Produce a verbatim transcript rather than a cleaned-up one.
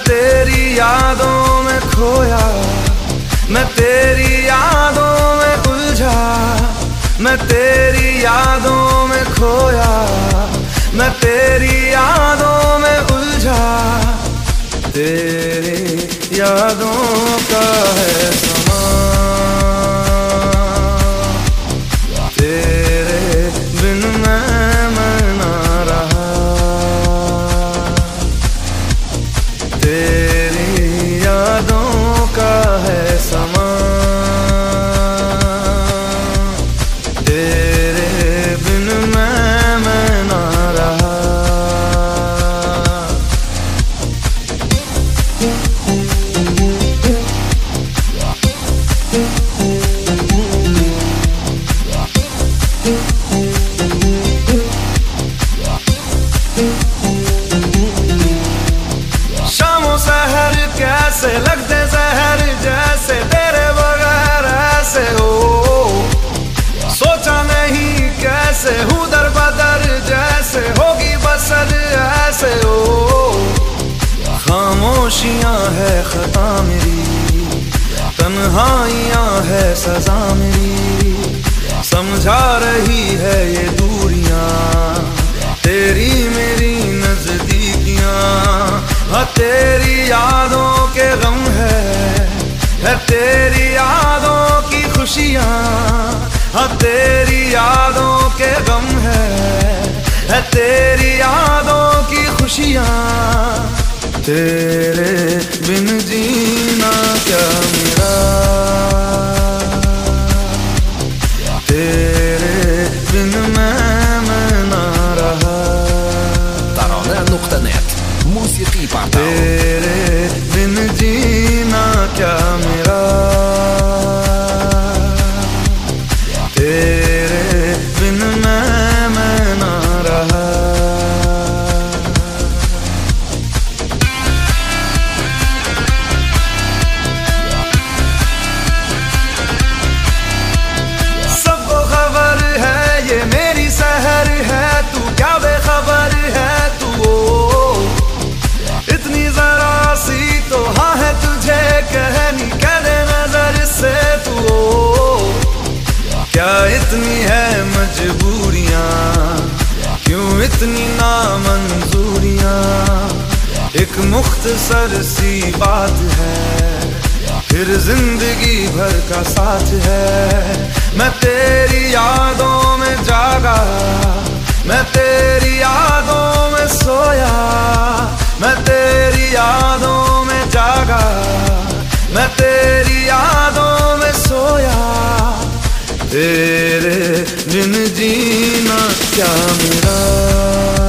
तेरी यादों में खोया, मैं तेरी यादों में उलझा, मैं तेरी यादों में खोया, मैं तेरी यादों में उलझा। तेरी यादों का है समा, तेरे बिन मैं मैं ना रहा। तेरी यादों का है समा, तेरे बिन मैं मैं ना रहा। शामों सहर कैसे लगते जहर, जैसे तेरे बगैर ऐसे हो। सोचा नहीं कैसे हूँ दर बदर, जैसे होगी बसर ऐसे हो। खामोशियाँ है खता मेरी, तन्हाइयाँ है सजा मेरी। समझा रही है ये दूरियां तेरी मेरी नजदीकियां। हाँ तेरी यादों के गम है, है तेरी यादों की खुशियां। हाँ तेरी यादों के गम है, है तेरी यादों की खुशियां। तेरे बिन जीना क्या मेरा, तेरे बिन मैं मैं ना रहा। ترانه نقطه نت موسیقی portal. तेरे बिन जीना क्या मेरा, तेरे बिन मैं मैं ना रहा। सबको खबर है ये मेरी सहर है, तू क्या बेखबर है तू। इतनी जरा सी तो हाँ है तुझे कहनी, कह दे नजर से तू। क्या इतनी है मजबूरियां, क्यों इतनी नामंजूरियां। एक मुख्तसर सी बात है, फिर जिंदगी भर का साथ है। मैं तेरी यादों में जागा, मैं तेरी यादों में सोया, मैं तेरी यादों में जागा, मैं तेरी यादों में सोया। तेरे बिन जीना क्या मेरा।